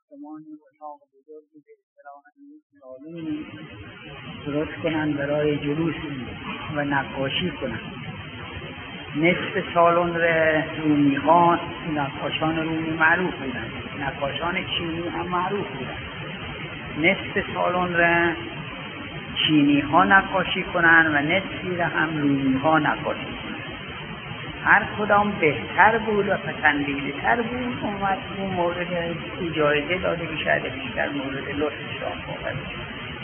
آسمان اتاق بزرگی به اصطلاح سالونی درست کنند برای جلوس و نقاشی کنند. نصف سالن را رومی‌ها، نقاشان رومی معروف بودند، نقاشان چینی هم معروف بودند. نصف سالن را چینی ها نقاشی کنند و نصفی را هم رومی ها نقاشی کنند. هر کدام بهتر بود و پسندیده تر بود اومد اون مورد جایزه داده بشه، بیشتر مورد لطف شاه واقع بشه.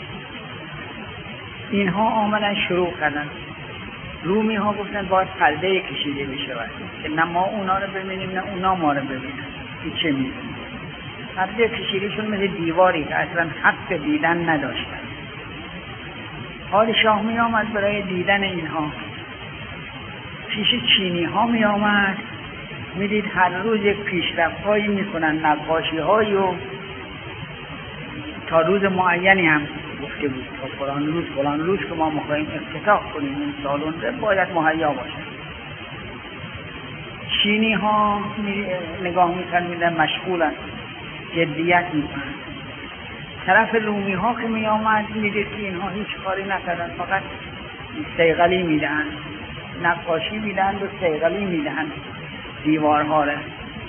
اینها آمدن شروع کردن. رومی ها گفتن باید پرده کشیده بشه که نه ما اونا رو ببینیم نه اونا ما رو ببینن. این چه میدونیم؟ پرده کشیدهشون مثل دیواری که اصلا حق دیدن نداشتن. پادشاه می آمد برای دیدن اینها، پیش چینی ها می آمد، می دید هر روز یک پیشرفت هایی می کنن، نقاشی هایی و تا روز معینی هم گفته بود تا فلان روز که ما میخواییم افتتاح کنیم این سالن را باید مهیا باشد. چینی ها نگاه می کنن، مشغولن، جدیت می کنن. طرف رومی ها که می آمد می دید که اینها هیچ کاری نکردن، فقط صیقلی می دهند، نقاشی می دهند و صیقلی می دهند دیوارها را.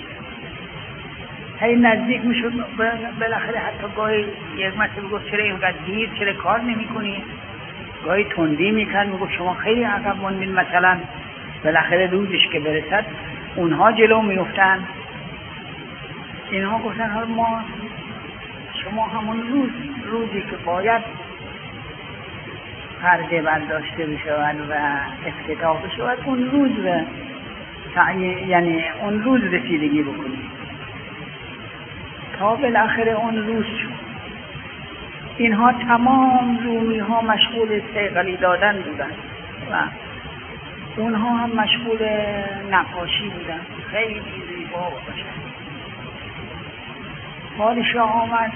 هی نزدیک می شد، بالاخره حتی گاهی یک مثل بگفت چرا اینقدر دیر، چرا کار نمی کنی؟ گاهی تندی می کرد، می گفت شما خیلی عقب موندین. مثلا بالاخره روزش که برسد اونها جلو می افتند. اینها گفتن حالا ما شما همون روزی که باید پرده برداشته بشود و افتتاح بشود اون روز رو یعنی اون روز رسیدگی بکنید. تا بالاخره اون روز شد. اینها تمام رومی ها مشغول صیقلی دادن بودن و اونها هم مشغول نقاشی بودن، خیلی زیبا و قشنگ. پادشاه آمد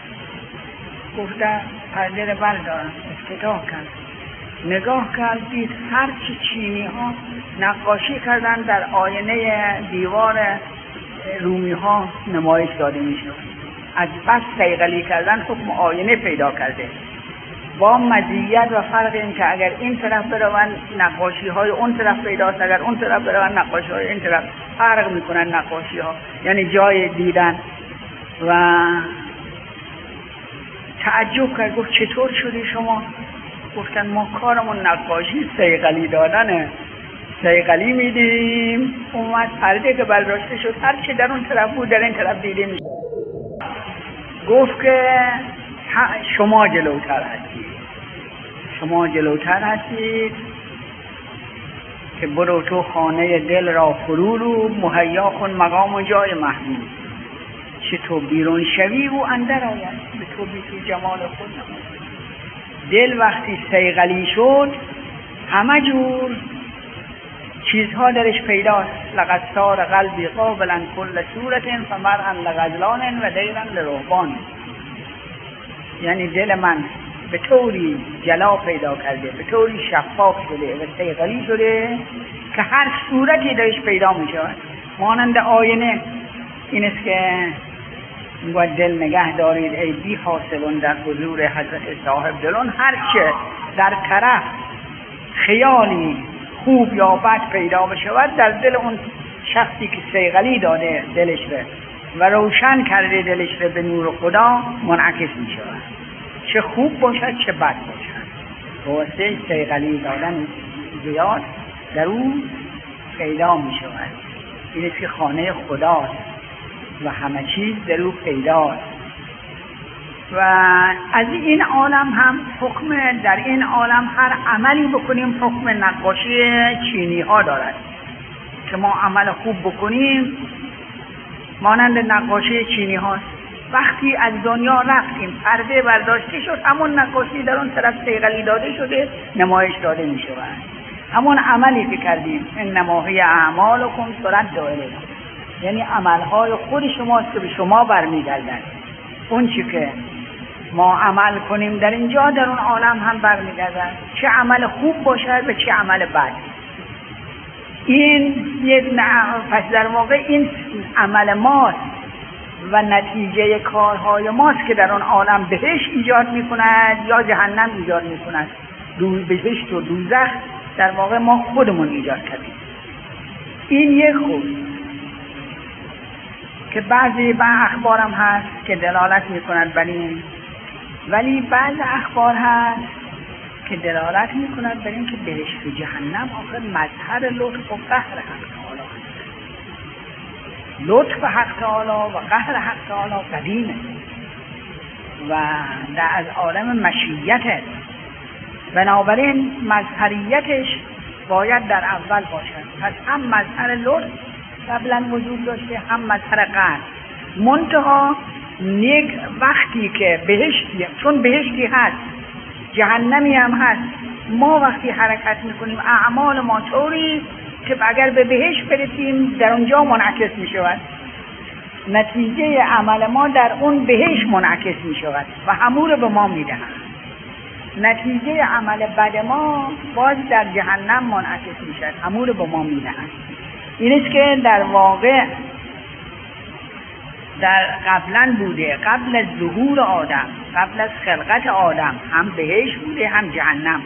گفته پرده رو بردارن، افتتاح کرد. نگاه کرد دید هرچی چینی ها نقاشی کردن در آینه دیوار رومی ها نمایش داده می شود. از بس صیقلی کردن حکم آینه پیدا کرده، با مزیت و فرق این که اگر این طرف بروند نقاشی های اون طرف پیداست، اگر اون طرف بروند نقاشی های این طرف فرق می کنن نقاشی ها، یعنی جای دیدن. و تعجب کرد، گفت چطور شدی شما؟ گفتن ما کارمون نقاشی صیقلی دادنه، صیقلی میدیم. اومد پرده که برداشته شد هر چه در اون طرف بود در این طرف دیده میشه. گفت که شما جلوتر هستید که برو تو خانه دل را فرو مهیا کن مقام و جای محمود. چه تو بیرون شوی و اندر آید، به تو بی تو جمال خود نماید. دل وقتی صیقلی شد همه جور چیزها درش پیداست. لقد صار قلبی قابلا کل صورت فمرعا لغزلان و دیرا لرهبان. یعنی دل من به طوری جلا پیدا کرده، به طوری شفاف شده و صیقلی شده که هر صورتی درش پیدا می شود. مانند آینه این است که میگوید دل نگه دارید ای بی حاصلون در حضور حضرت صاحب دلون. هرچه در طرف خیالی خوب یا بد پیدا بشود در دل اون شخصی که صیقلی داده دلش رو و روشن کرده دلش رو به نور خدا منعکس می شود، چه خوب باشد چه بد باشد. واسه صیقلی دادن زیاد در اون پیدا می شود. این است که خانه خداست و همه چیز در او پیداست. و از این عالم هم حکم، در این عالم هر عملی بکنیم حکم نقاشی چینی ها دارد که ما عمل خوب بکنیم مانند نقاشی چینی هاست. وقتی از دنیا رفتیم پرده برداشته شد همون نقاشی در اون طرف صیقلی داده شده نمایش داده می شود. همون عملی که کردیم انما هی اعمالکم ترد الیکم، یعنی عملهای خود شماست که به شما برمیگردند. اون چی که ما عمل کنیم در اینجا در اون عالم هم برمیگردند، چه عمل خوب باشد و چه عمل بد. این یک پس در واقع این عمل ماست و نتیجه کارهای ماست که در آن عالم بهشت ایجاد میکند یا جهنم ایجاد میکند. بهشت و دوزخ در واقع ما خودمون ایجاد کردیم. این یک خود که بعضی اخبارم هست که دلالت میکند بر این، ولی بعض اخبار هست که دلالت میکند بر این که بهشت و جهنم آخر مظهر لطف و قهر حق تعالی هست. لطف حق تعالی و قهر حق تعالی قدیمه و از عالم مشیته، بنابراین مظهریتش باید در اول باشد. پس هم مظهر لطف قبلا وجود داشته، هم مظهر قهر. منتها یک وقتی که بهشتی، چون بهشتی هست جهنمی هم هست، ما وقتی حرکت میکنیم اعمال ما طوری که اگر به بهشت برسیم در اونجا منعکس میشود، نتیجه عمل ما در اون بهشت منعکس میشود و همون رو به ما میدهند. نتیجه عمل بد ما باز در جهنم منعکس میشود، همون رو به ما میدهند. این است که در واقع در قبلا بوده، قبل از ظهور آدم، قبل از خلقت آدم هم بهشت بوده هم جهنم.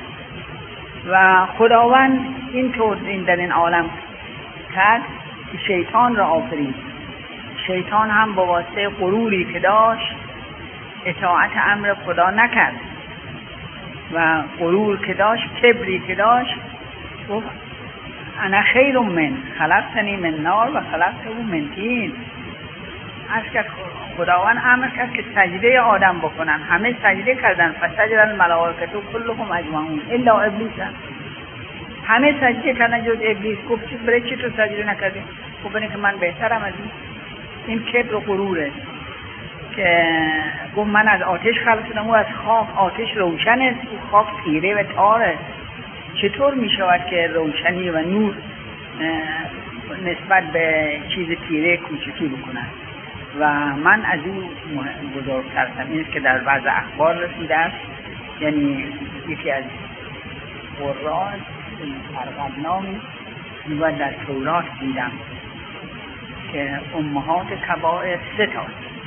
و خداوند اینطور در این عالم کرد که شیطان را آفرید. شیطان هم با واسطه غروری که داشت اطاعت امر خدا نکرد و غرور که داشت، کبری که داشت، گفت انا خیر من خلقتنی من نار و خلقته من طین. خداوند امر کرد که سجده آدم بکنن، همه سجده کردن، فسجد الملائکه کلهم اجمعون الا ابلیس. همه سجده کردن جز ابلیس. گفت برای چی تو سجده نکردی؟ گفت برای که من بهترم از این کبر و غروره. که گفت من از آتش خلق شدم، او از خاک. آتش روشن است، او خاک تیره و تاره. چطور می شود که روشنی و نور نسبت به چیز تیره کوچکی بکنن؟ و من از او بزرگترم. این است که در بعض اخبار رسیده است، یعنی یکی از قرآن فرقدنامی و در تورات دیدم که امهات کبائر 3 تا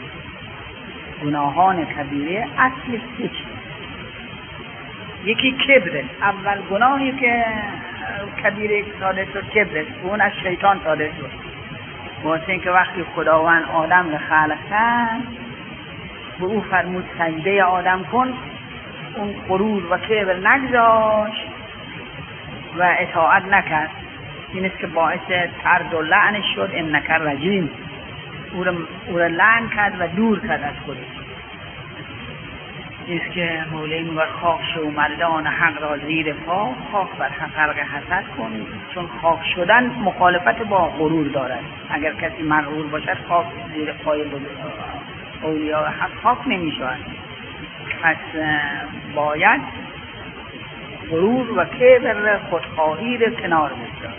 گناهان کبیره اصل 3 چیز. یکی کبره، اول گناهی که کبیره صادر شد کبره، اون از شیطان صادر شد. واسه اینکه وقتی خداوند آدم را خلق کرد به او فرمود سجده آدم کن، اون غرور و کبر نگذاشت و اطاعت نکرد. این است که باعث طرد و لعنش شد، انک رجیم. او را لعن کرد و دور کرد از خودش. این است که مولای میگه خاک شو مردان حق را زیر پا، خاک بر خلق حسد کن. چون خاک شدن مخالفت با غرور دارد. اگر کسی مغرور باشد خاک زیر پای اولیاء حق خاک نمی شود. پس باید غرور و کبر خودخواهی را کنار بگذارد.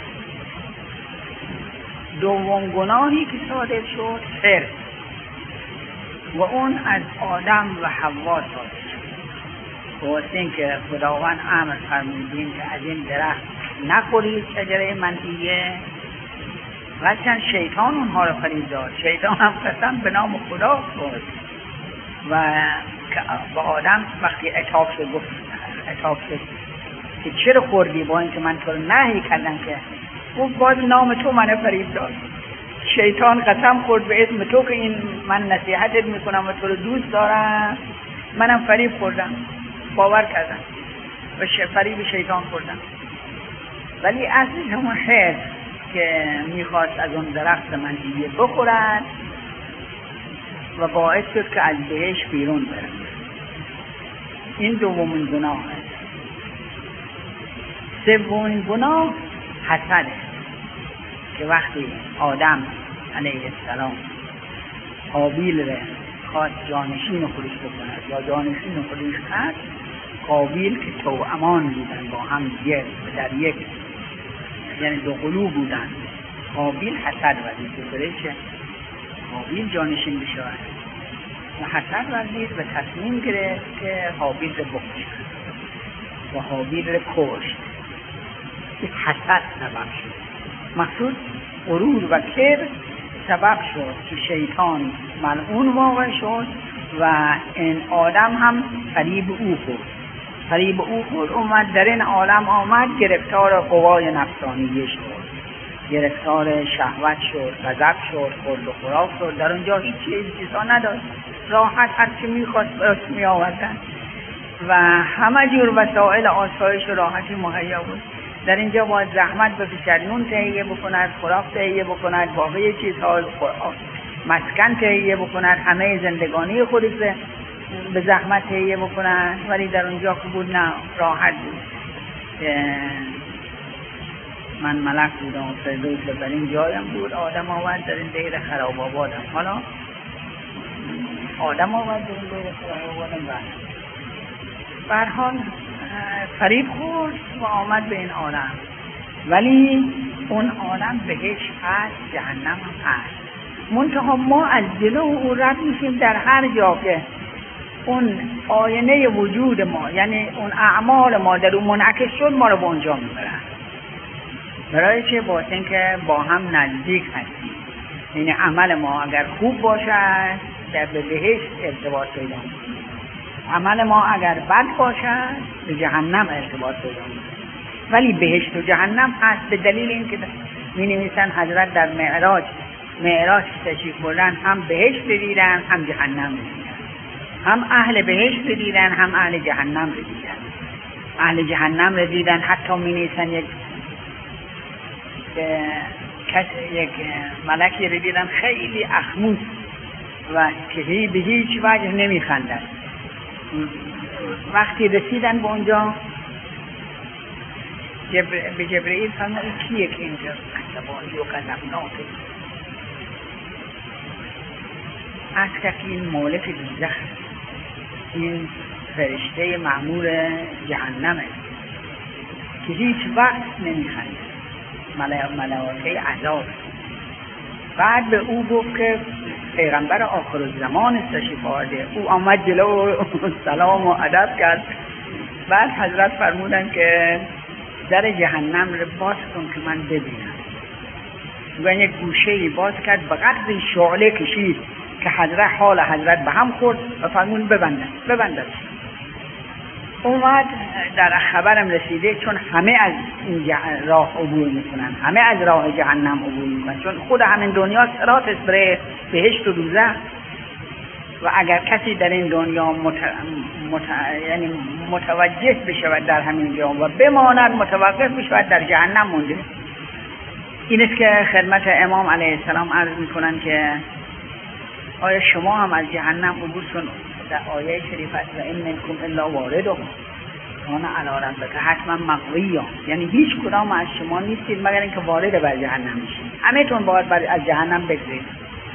دوم گناهی که صادر شد شرک و اون از آدم و حوا صادر شد. واسه اینکه خداوند امر فرمودیم که از این درخت نخورید، شجره منهیه، وچن شیطان اونها رو فریب داد. شیطان هم قسم به نام خدا خورد و به آدم وقتی عتاب شد گفت عتاب شد که چرا خوردی، با اینکه من تو رو نهی کردم که گفت باز نام تو منو فریب داد. شیطان قسم خورد به اسم تو که این من نصیحتت میکنم و تو رو دوست دارم، منم فریب خوردم، باور کردم و فریب شیطان خوردم. ولی اصلش همون خیر که میخواست از اون درخت منهیه بخورد و باعث شد که از بهش بیرون برد. این دومین گناه است. سومین گناه حسده که وقتی آدم علیه السلام قابیل را خواست جانشین خودش بکند یا جانشین خودش کرد، قابیل که توأمان بودن با هم دیگه در یک، یعنی دو قلوب بودن، قابیل حسد ورزید که قابیل جانشین بشود و حسد ورزید و تصمیم گرفت که حابیل را بکشد و حابیل را کشت. حسد سبب شد. مقصود غرور و کبر سبب شد که شیطان ملعون واقع شد و این آدم هم فریب او خورد اومد در این عالم آمد، گرفتار قوای نفسانیه شد، گرفتار شهوت شد، غضب شد، خورد و خوراک شد. در اونجا هیچ چیزا نداشت، راحت هر چی میخواست براش میآوردن و همه جور وسایل آسایش و راحتی مهیا بود. در اینجا باید زحمت بکشد، نون تهیه بکند، خوراک تهیه بکند، باقی چیزها مسکن تهیه بکند، همه زندگانی خودش به زحمت تهیه بکند. ولی در اونجا که بود نه، راحت بود. من ملک بودم، فردوس در این جایم بود، آدم آورد در این دیر خراب آبادم. حالا آدم آورد در این دیر خراب آبادم به هر حال فریب خورد و آمد به این عالم. ولی اون عالم بهشت هست، جهنم هم هست. منتها ما از جلو او رد میشیم در هر جا که اون آینه وجود ما، یعنی اون اعمال ما در اون منعکس شد، ما رو به اونجا میبرن. برای چه؟ باید اینکه با هم نزدیک هستیم. یعنی عمل ما اگر خوب باشد در به بهشت ارتباط پیدا می‌کنیم، عمل ما اگر بد باشد به جهنم ارتباط پیدا می‌کنیم. ولی بهشت و جهنم هست، به دلیل اینکه می‌نویسن حضرت در معراج تشریف بردن، هم بهشت دیدن هم جهنم دیدن، هم اهل بهشت دیدن هم اهل جهنم دیدن. اهل جهنم رو دیدن، حتی می‌نویسن یک ملکی رو دیدن خیلی اخموس و که به هیچ وجه نمیخندن. وقتی رسیدن به اونجا به جبرئیل فرمود کیه که اینجا عصبانی و غضبناکه؟ از که این مالک دوزخ، این فرشته مأمور جهنمه که هیچ وقت نمیخنده، ملائکه عذاب. بعد به او گفت که پیغمبر آخر الزمان تشریف آورده. او آمد جلو سلام و ادب کرد. بعد حضرت فرمودن که در جهنم رو باز کن که من ببینم. و یک گوشه‌ای باز کرد، به قدر شعله کشید که حال حضرت به هم خورد و فرمود ببندن. اومد در خبرم رسیده، چون همه از این راه عبور میکنن، همه از راه جهنم عبور میکنن، چون خود همین دنیا صراط است برای بهشت و دوزخ. و اگر کسی در این دنیا یعنی متوجه بشود در همین جا و بماند متوقف بشود، در جهنم مونده. این است که خدمت امام علیه السلام عرض میکنن که آیا شما هم از جهنم عبور کن؟ در آیه شریف است و این منکم الا واردها کان علی ربک حتما مقضیا، یعنی هیچ کدام از شما نیستید مگر اینکه وارد بر جهنم میشید. همه تون باید از جهنم بگذرید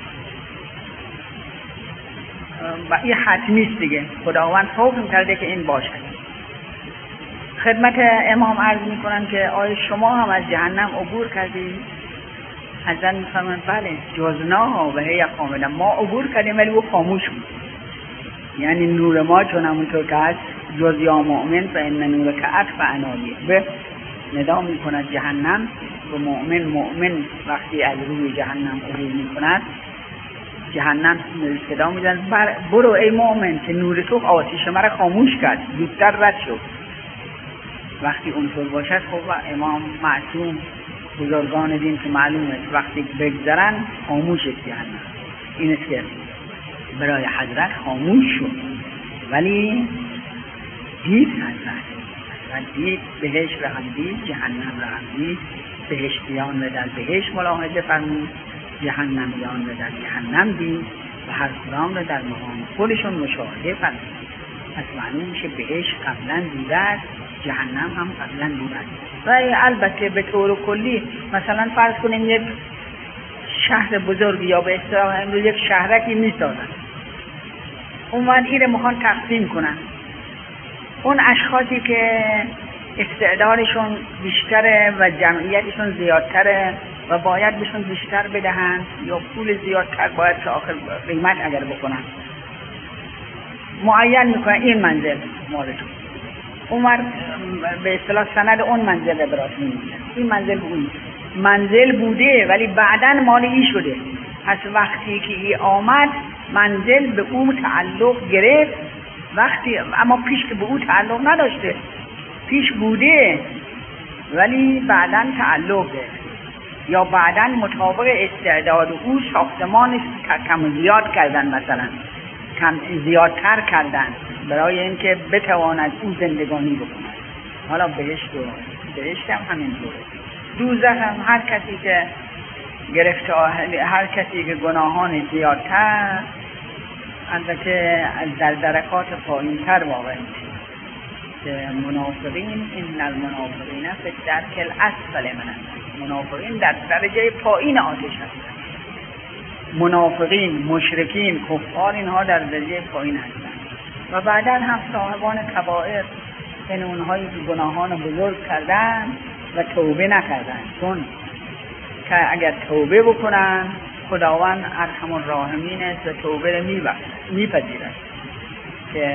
و این حتمی است دیگه، خداوند حکم کرده که این باشد. خدمت امام عرض میکنن که آیا شما هم از جهنم عبور کردید؟ حضرت میفرمایند بله، جزناها و هی کاملا، ما عبور کردیم ولی او خاموش بود. یعنی نور ما چون همونطور که هست، جز یا مؤمن فإن نور که اطفأ اناریه، به ندا میکند جهنم و مؤمن وقتی از روی جهنم عبور میکند، جهنم صدا میزند برو ای مؤمن که نور تو آتش مرا خاموش کرد، زودتر رد شد. وقتی اونطور باشد خب امام معصوم، بزرگان دین که معلومه وقتی بگذرن خاموش است جهنم. این است که برای حضرت خاموش شد، ولی دید حضرت دید بهشت را هم دید، جهنم را هم دید. بهشتیان را در بهشت ملاحظه فرمود، جهنمیان را در جهنم دید و هر کدام را در مقام خودشون مشاهده فرمود. پس معلوم میشه بهشت قبلا دیده است، جهنم هم قبلا دیده است. و البته به طور کلی مثلا فرض کنیم یک شهر بزرگ یا به اصطلاح امروز یک شهرکی میسازن، اومد این رو میخوان تقسیم کنن. اون اشخاصی که استعدادشون بیشتره و جمعیتشون زیادتره و باید بهشون بیشتر بدهن یا پول زیادتر باید که آخر قیمت اگر بکنن، معین میکنن این منزل مالتون. اومد به اصطلاح سند اون منزل برات میمیدن، این منزل به اون منزل بوده ولی بعداً مال ای شده. پس وقتی که ای آمد منزل به او تعلق گرفت، وقتی اما پیش که به او تعلق نداشته، پیش بوده ولی بعداً تعلق گرفت، یا بعداً مطابق استعداد او ساختمانش کم زیاد کردن، مثلا کم زیادتر کردن برای اینکه بتواند او زندگانی بکند. حالا بهشت هم همینطوره، دوزخ هم هر کسی که هر کسی که گناهان زیادتر، البته در درکات پایین‌تر واقع میشه که منافقین، این المنافقین فی الدرک الاسفل من النار، منافقین در درجه پایین آتش هستند. منافقین، مشرکین، کفار، اینها در درجه پایین هستند. و بعدا هم صاحبان کبائر، یعنی اونهایی که گناهان بزرگ کردن و توبه نکردن، چون که اگر توبه بکنن خداوند ارحم الراحمین است و توبه را میپذیرد، که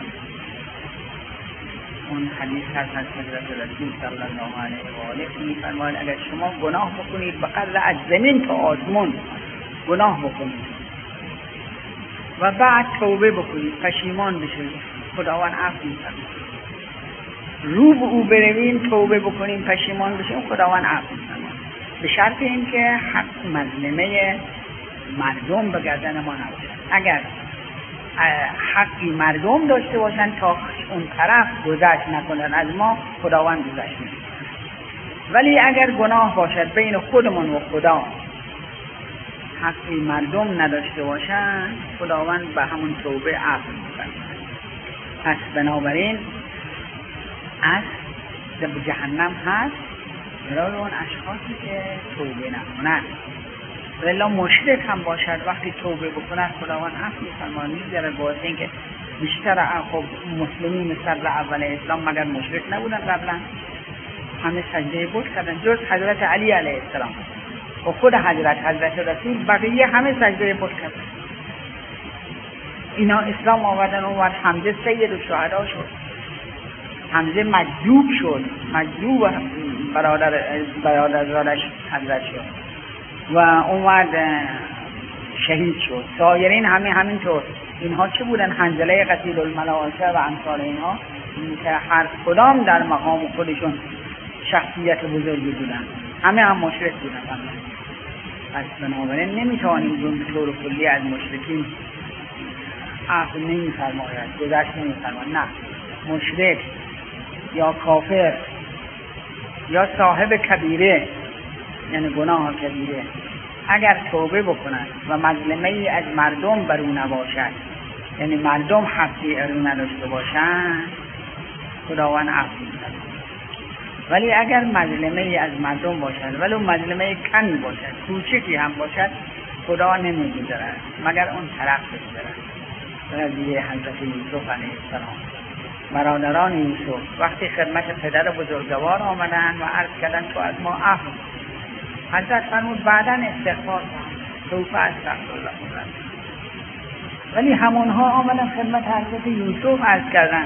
اون حدیث هست از حضرت رسول صلی الله علیه و آله میفرماید اگر شما گناه بکنید به قدر از زمین تا آسمان گناه بکنید و بعد توبه بکنید، پشیمان بشید، خداوند عفو می‌فرماید. رو به او برویم، توبه بکنیم، پشیمان بشیم، خداوند عفو می‌فرماید، به شرط اینکه حق مظلمه مردم به گردن ما نباشد. اگر حقی مردم داشته باشن تا اون طرف گذشت نکنن از ما، خداوند گذشت نمی‌کند. ولی اگر گناه باشد بین خودمون و خدا، حقی مردم نداشته باشن، خداوند به همون توبه عفو می‌فرماید. پس بنابراین از جهنم هست برای اون اشخاصی که توبه نکنند. ولی مشرک هم باشد وقتی توبه بکنن خداوند عفو می‌فرماید. می‌ذاره واسه اینکه بیشتر خب مسلمین مثل اول اسلام مگر مشرک نبودن قبلا، همه سجده بت کردن جز حضرت علی علیه السلام و خود حضرت رسول، بقیه همه سجده بت کردن. اینا اسلام آوردن، اون وقت حمزه سید الشهدا شد، حمزه مجذوب شد، مجذوب برادرزادش حضرت شد و اون وقت شهید شد. سایرین همینطور. اینها چه بودن؟ حنظله قتیل الملائکه و امثال اینها که هر کدام در مقام خودشون شخصیت بزرگی بودن، همه هم مشرک بودن. پس بنابراین نمیتوانیم به طور کلی از مشرکین عفو نمی‌فرماید، گذشت نمی‌فرماید. نه، مشرک یا کافر یا صاحب کبیره، یعنی گناه کبیره، اگر توبه بکنند و مظلمه ای از مردم بر او نباشد، یعنی مردم حقی ارو نداشته باشند، خداوند عفو می‌کند. ولی اگر مظلمه ای از مردم باشد، ولو مظلمه کمی باشد، کوچکی هم باشد، خدا نمی‌گذارد مگر اون طرف بگذارد. قضیه حضرت یوسف علیه السلام، برادران یوسف وقتی خدمت پدر بزرگوار آمدن و عرض کردن تو از ما عفو، حضرت فرمود بعداً استغفار سوف استغفر لكم. ولی همونها آمدن خدمت حضرت یوسف عرض کردن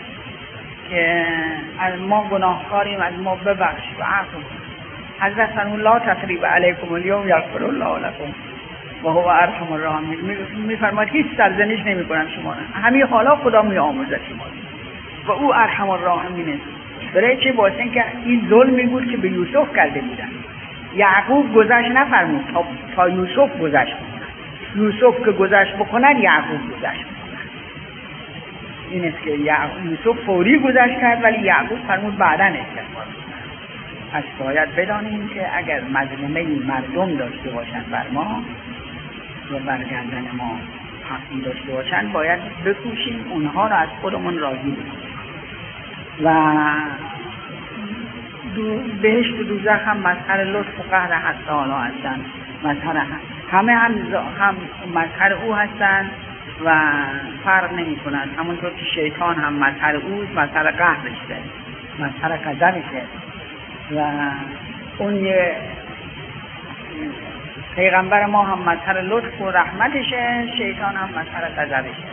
که از ما گناهکاریم، از ما ببخش و عفو. حضرت فرمود لا تثریب علیکم اليوم یغفر الله لكم و هو ارحم الراحمین. میفرماید هیچ سرزنش نمی‌کنم شما را، همین حالا خدا می‌آمرزد شما و او ارحم الراحمین است. برای چه؟ واسه اینکه این ظلمی بود که به یوسف کرده بودن. یعقوب گذشت نفرمود تا یوسف گذشت بکند. یوسف که گذشت بکند یعقوب گذشت بکند. این است که یوسف فوری گذشت کرد ولی یعقوب فرمود بعداً استغفار بکند. پس باید بدانیم که اگر مظلمه مردم داشته باشند بر ما و بر گردن ما حقی داشته باشند، باید بکوشیم اونها را از خودمون راضی بکنیم. و بهشت و دوزخ هم مظهر لطف و قهر حق تعالی هستند، همه هم مظهر او هستند و فرق نمی کنند. همونطور که شیطان هم مظهر اوست، مظهر قهرشه، مظهر غضبشه و اون یه پیغمبر ما هم مظهر لطف و رحمتشه، شیطان هم مظهر غضبشه.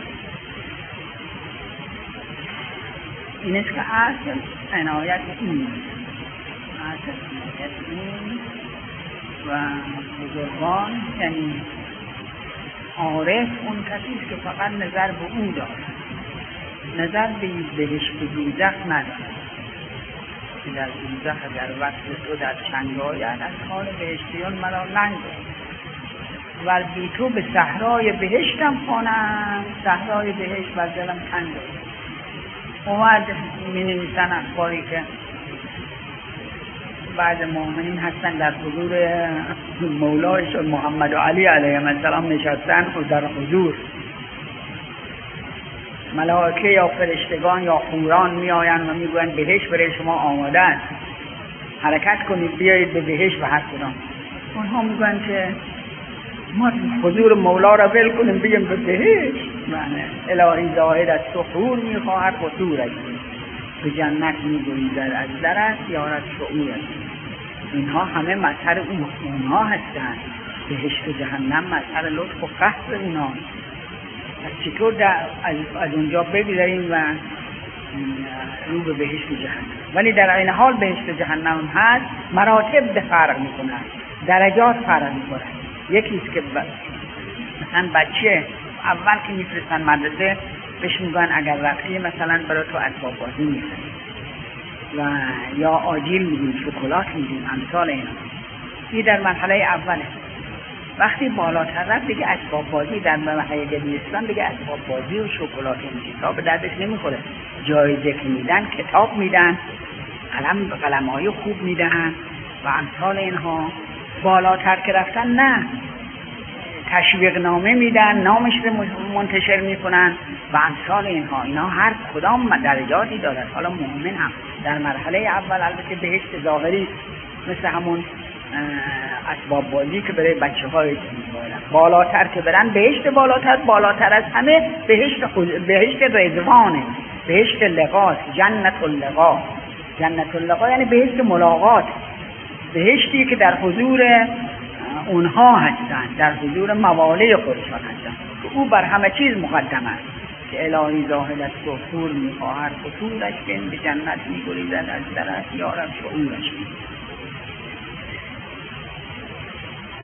این است که اصل عنایت این و بزرگان یعنی عارف اون کسی است که فقط نظر به او دارد، نظر به بهشت و دوزخ ندارد که در دوزخ اگر وقت تو در چنگ آید از کار بهشتیان مرا ننگ و بی تو به صحرای بهشتم خوانم، صحرای بهشت بر دلم تنگ اومد. می‌نویسن اخباری که بعض مؤمنین هستن در حضور مولایشون محمد و علی علیهم السلام نشستن و در حضور ملائکه یا فرشتگان یا حوران میآیند و میگویند بهشت برای شما آماده است، حرکت کنید بیایید به بهشت و هر کدام. اونها میگویند که ما حضور مولا را ول کنیم بگیم به بهشت، معنی الهی زاهد از تو حور میخواهد قصورش به جنت میگریزد از درت یارد شعورش. اینها همه مظهر اونها هستند. بهشت و جهنم مظهر لطف و قهر اونها. پس چطور از اونجا بگذاریم و رو به بهشت و جهنم؟ ولی در این حال بهشت و جهنم هست، مراتب به فرق میکنند، درجات فرق میکنند. یکیست که مثلا بچه اول که میفرستن مدرسه بهش میگن اگر رفتی مثلا برای تو اسباب بازی میخریم و یا آجیل میدیم، شکلات میدیم، امثال اینا. این در مرحله اوله. وقتی بالاتر رفت دیگه اسباب بازی در مرحله دبیرستان دیگه اسباب بازی و شکلات و کتاب به دردش نمیخوره. جایزه که میدن کتاب میدن، قلم‌های خوب میدن و امثال اینها. بالاتر که رفتن نه، تشویق نامه میدن، نامش رو منتشر میکنن و امثال اینها. اینا هر کدام درجاتی دارد. حالا مؤمن هم در مرحله اول البته بهشت ظاهری مثل همون اسباب بازی که برای بچه‌های می‌برن، بالاتر که برن بهشت بالاتر از همه بهشت رضوانه، بهشت لقاست، جنت اللقا. جنت اللقا یعنی بهشت ملاقات، بهشتی که در حضور اونها هستند، در حضور موالی خودشان هستند که او بر همه چیز مقدم است که الهی زاهد از کفور می‌خواهد قصورش به جنت می‌گریزد از درت یارب شعورش.